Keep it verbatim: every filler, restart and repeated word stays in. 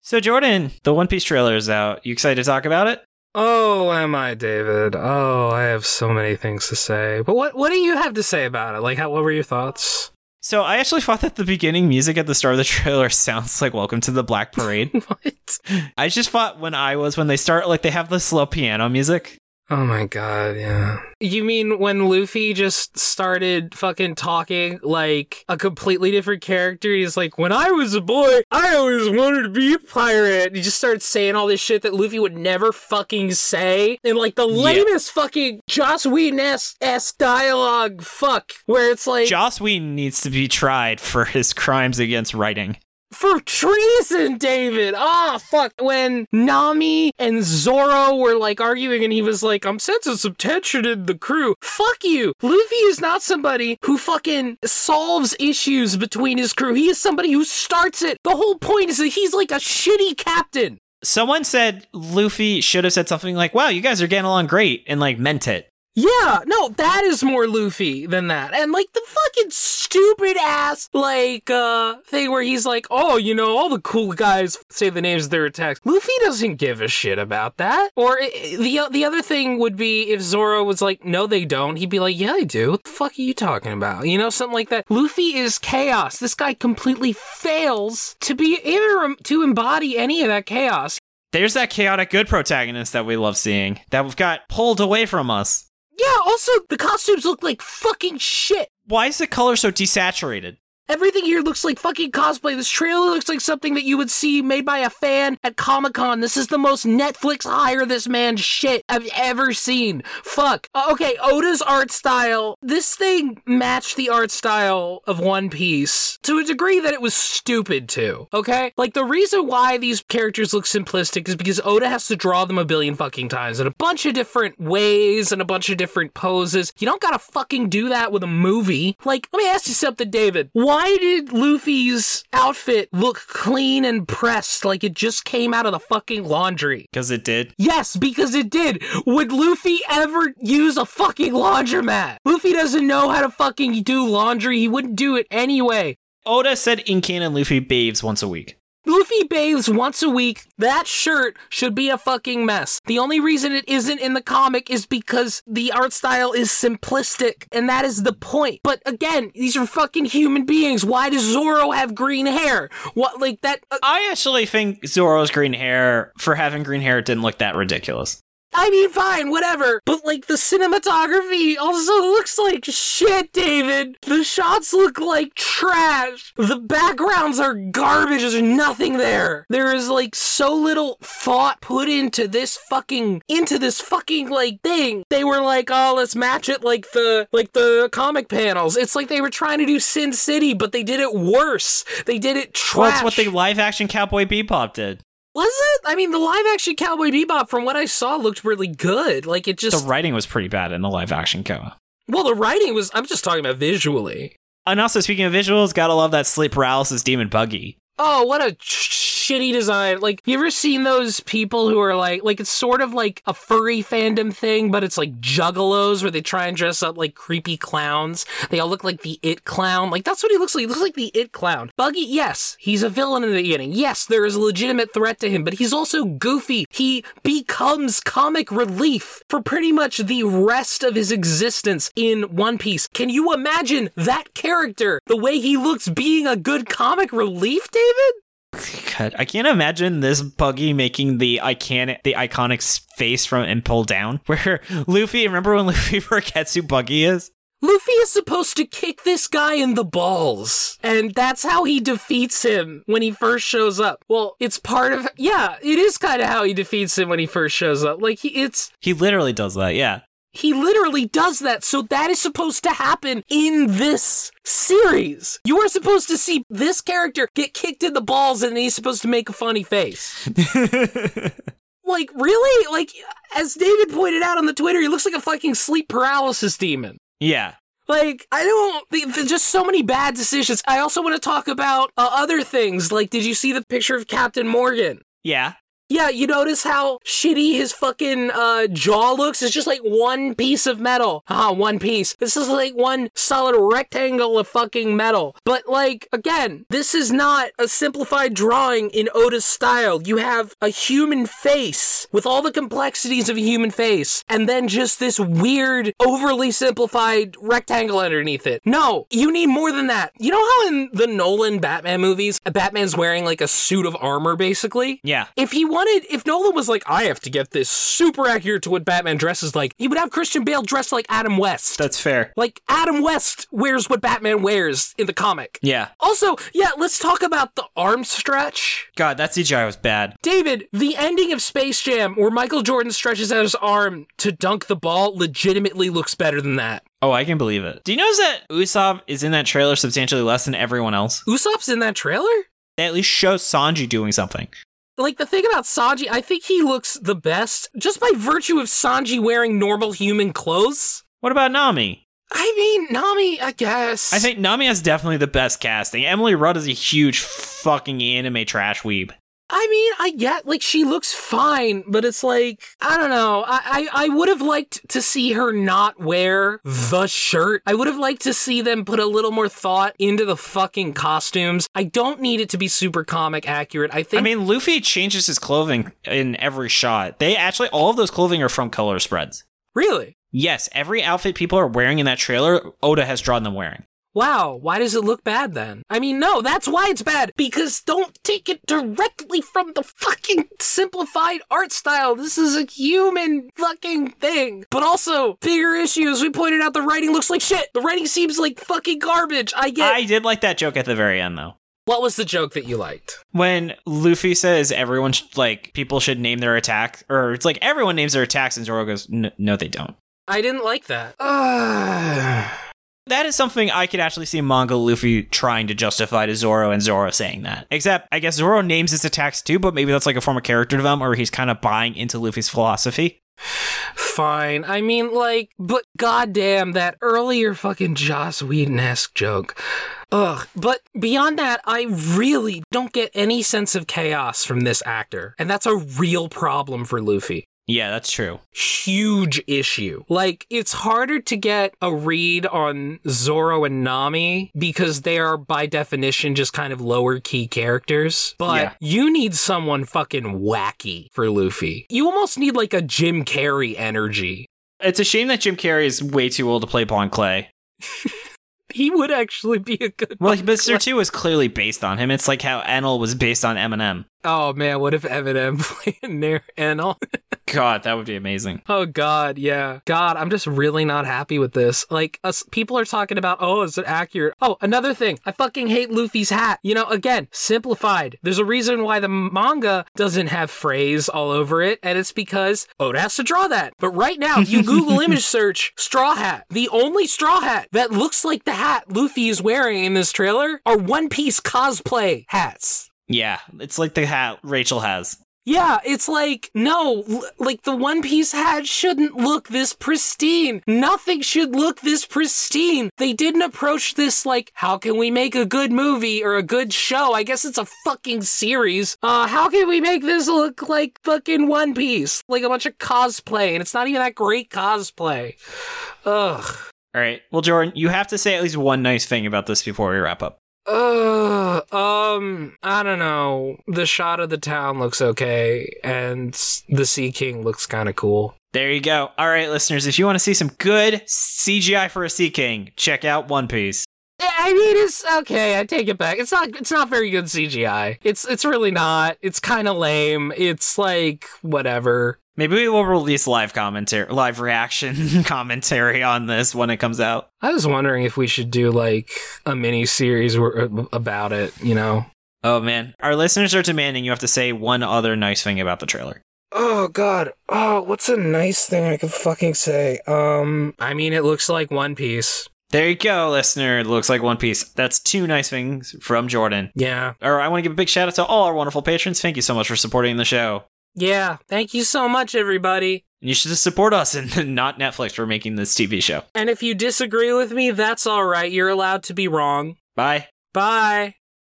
So, Jordan, the One Piece trailer is out. You excited to talk about it? Oh, am I, David? Oh, I have so many things to say. But what what do you have to say about it? Like, how, what were your thoughts? So, I actually thought that the beginning music at the start of the trailer sounds like Welcome to the Black Parade. What? I just thought when I was, when they start, like, they have the slow piano music. Oh my god, yeah. You mean when Luffy just started fucking talking like a completely different character? He's like, when I was a boy, I always wanted to be a pirate. He just started saying all this shit that Luffy would never fucking say. And like the Yeah. lamest fucking Joss Whedon-esque dialogue, fuck, where it's like... Joss Whedon needs to be tried for his crimes against writing. For treason, David! Ah, oh, fuck. When Nami and Zoro were, like, arguing and he was like, I'm sensing some tension in the crew. Fuck you! Luffy is not somebody who fucking solves issues between his crew. He is somebody who starts it. The whole point is that he's like a shitty captain. Someone said Luffy should have said something like, wow, you guys are getting along great, and, like, meant it. Yeah, no, that is more Luffy than that. And, like, the fucking stupid-ass, like, uh, thing where he's like, oh, you know, all the cool guys say the names of their attacks. Luffy doesn't give a shit about that. Or uh, the the other thing would be if Zoro was like, no, they don't. He'd be like, yeah, they do. What the fuck are you talking about? You know, something like that. Luffy is chaos. This guy completely fails to be able to embody any of that chaos. There's that chaotic good protagonist that we love seeing, that we've got pulled away from us. Yeah, also, the costumes look like fucking shit. Why is the color so desaturated? Everything here looks like fucking cosplay. This trailer looks like something that you would see made by a fan at Comic-Con. This is the most Netflix hire this man shit I've ever seen. Fuck. Uh, okay, Oda's art style. This thing matched the art style of One Piece to a degree that it was stupid too, okay? Like, the reason why these characters look simplistic is because Oda has to draw them a billion fucking times in a bunch of different ways and a bunch of different poses. You don't gotta fucking do that with a movie. Like, let me ask you something, David. Why Why did Luffy's outfit look clean and pressed like it just came out of the fucking laundry? Because it did. Yes, because it did. Would Luffy ever use a fucking laundromat? Luffy doesn't know how to fucking do laundry. He wouldn't do it anyway. Oda said Incan and Luffy bathes once a week. Luffy bathes once a week. That shirt should be a fucking mess. The only reason it isn't in the comic is because the art style is simplistic, and that is the point. But again, these are fucking human beings. Why does Zoro have green hair? What, like that? Uh, I actually think Zoro's green hair, for having green hair, didn't look that ridiculous. I mean, fine, whatever. But, like, the cinematography also looks like shit, David. The shots look like trash. The backgrounds are garbage. There's nothing there. There is, like, so little thought put into this fucking, into this fucking, like, thing. They were like, oh, let's match it like the, like the comic panels. It's like they were trying to do Sin City, but they did it worse. They did it trash. Well, it's what the live-action Cowboy Bebop did. Was it? I mean, the live-action Cowboy Bebop, from what I saw, looked really good. Like, it just... The writing was pretty bad in the live-action Koa. Well, the writing was... I'm just talking about visually. And also, speaking of visuals, gotta love that sleep paralysis demon buggy. Oh, what a shitty design. Like, you ever seen those people who are like, like, it's sort of like a furry fandom thing, but it's like juggalos where they try and dress up like creepy clowns. They all look like the It Clown. Like, that's what he looks like. He looks like the It Clown. Buggy, yes, he's a villain in the beginning. Yes, there is a legitimate threat to him, but he's also goofy. He becomes comic relief for pretty much the rest of his existence in One Piece. Can you imagine that character, the way he looks, being a good comic relief, David? God, I can't imagine this buggy making the iconic, the iconic face from Impel Down, where Luffy, remember when Luffy forgets who Buggy is? Luffy is supposed to kick this guy in the balls, and that's how he defeats him when he first shows up. Well, it's part of, yeah, it is kind of how he defeats him when he first shows up. Like, he, it's... He literally does that, yeah. He literally does that, so that is supposed to happen in this series. You are supposed to see this character get kicked in the balls, and he's supposed to make a funny face. Like, really? Like, as David pointed out on the Twitter, he looks like a fucking sleep paralysis demon. Yeah. Like, I don't, there's just so many bad decisions. I also want to talk about uh, other things. Like, did you see the picture of Captain Morgan? Yeah. Yeah, you notice how shitty his fucking uh, jaw looks? It's just like one piece of metal. Ah, one piece. This is like one solid rectangle of fucking metal. But like, again, this is not a simplified drawing in Oda's style. You have a human face with all the complexities of a human face, and then just this weird, overly simplified rectangle underneath it. No, you need more than that. You know how in the Nolan Batman movies, Batman's wearing like a suit of armor, basically? Yeah. If he wanted, if Nolan was like, I have to get this super accurate to what Batman dresses like, he would have Christian Bale dressed like Adam West. That's fair. Like, Adam West wears what Batman wears in the comic. Yeah. Also, yeah, let's talk about the arm stretch. God, that C G I was bad. David, the ending of Space Jam, where Michael Jordan stretches out his arm to dunk the ball, legitimately looks better than that. Oh, I can believe it. Do you notice that Usopp is in that trailer substantially less than everyone else? Usopp's in that trailer? They at least show Sanji doing something. Like, the thing about Sanji, I think he looks the best just by virtue of Sanji wearing normal human clothes. What about Nami? I mean, Nami, I guess. I think Nami has definitely the best casting. Emily Rudd is a huge fucking anime trash weeb. I mean, I get, like, she looks fine, but it's like, I don't know. I, I, I would have liked to see her not wear the shirt. I would have liked to see them put a little more thought into the fucking costumes. I don't need it to be super comic accurate. I think. I mean, Luffy changes his clothing in every shot. They actually, all of those clothing are from color spreads. Really? Yes, every outfit people are wearing in that trailer, Oda has drawn them wearing. Wow, why does it look bad then? I mean, no, that's why it's bad. Because don't take it directly from the fucking simplified art style. This is a human fucking thing. But also, bigger issues. We pointed out the writing looks like shit. The writing seems like fucking garbage. I get. I did like that joke at the very end, though. What was the joke that you liked? When Luffy says everyone, sh- like, people should name their attack, or it's like everyone names their attacks, and Zoro goes, no, they don't. I didn't like that. Uh... That is something I could actually see manga Luffy trying to justify to Zoro and Zoro saying that. Except, I guess Zoro names his attacks too, but maybe that's like a form of character development where he's kind of buying into Luffy's philosophy. Fine. I mean, like, but goddamn, that earlier fucking Joss Whedon-esque joke. Ugh. But beyond that, I really don't get any sense of chaos from this actor. And that's a real problem for Luffy. Yeah, that's true. Huge issue. Like, it's harder to get a read on Zoro and Nami because they are, by definition, just kind of lower key characters. But yeah. You need someone fucking wacky for Luffy. You almost need, like, a Jim Carrey energy. It's a shame that Jim Carrey is way too old to play Bon Clay. He would actually be a good Well, Bon Mister Clay. two is clearly based on him. It's like how Enel was based on Eminem. Oh, man, what if Eminem played near Enel? God, that would be amazing. Oh, God, yeah. God, I'm just really not happy with this. Like, us, people are talking about, oh, is it accurate? Oh, another thing. I fucking hate Luffy's hat. You know, again, simplified. There's a reason why the manga doesn't have phrase all over it, and it's because Oda has to draw that. But right now, if you Google image search straw hat, the only straw hat that looks like the hat Luffy is wearing in this trailer are One Piece cosplay hats. Yeah, it's like the hat Rachel has. Yeah, it's like, no, l- like the One Piece hat shouldn't look this pristine. Nothing should look this pristine. They didn't approach this like, how can we make a good movie or a good show? I guess it's a fucking series. Uh, how can we make this look like fucking One Piece? Like a bunch of cosplay, and it's not even that great cosplay. Ugh. All right. Well, Jordan, you have to say at least one nice thing about this before we wrap up. Uh, um, I don't know. The shot of the town looks okay, and the Sea King looks kind of cool. There you go. All right, listeners, if you want to see some good C G I for a Sea King, check out One Piece. I mean, it's okay. I take it back. It's not. It's not very good C G I. It's. It's really not. It's kind of lame. It's like whatever. Maybe we will release live commentary, live reaction commentary on this when it comes out. I was wondering if we should do like a mini series about it. You know. Oh man, our listeners are demanding you have to say one other nice thing about the trailer. Oh God. Oh, what's a nice thing I could fucking say? Um, I mean, it looks like One Piece. There you go, listener. It looks like One Piece. That's two nice things from Jordan. Yeah. Or I want to give a big shout out to all our wonderful patrons. Thank you so much for supporting the show. Yeah. Thank you so much, everybody. You should just support us and not Netflix for making this T V show. And if you disagree with me, that's all right. You're allowed to be wrong. Bye. Bye.